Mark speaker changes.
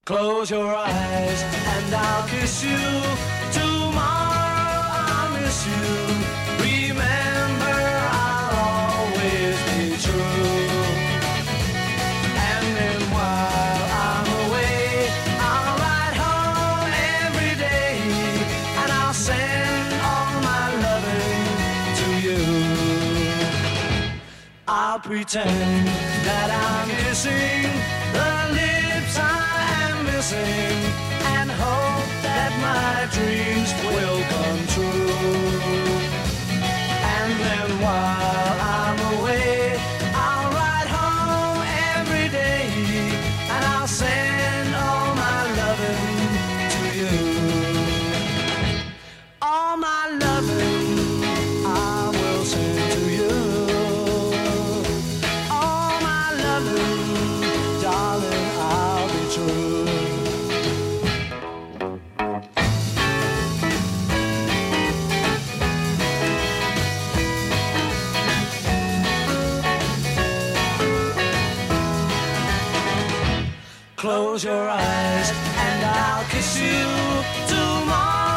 Speaker 1: Close your eyes and I'll kiss you. Tomorrow I'll miss you. Remember, I'll always be true. And then while I'm away, I'll ride home every day, and I'll send all my loving to you. I'll pretend that I'm kissing the lips I am missing, and hope that my dreams will come true. And then while I'm away, I'll ride home every day, and I'll send all my loving to you. All my loving I will send to you. All my loving, darling, I'll be true. Close your eyes and I'll kiss you. Tomorrow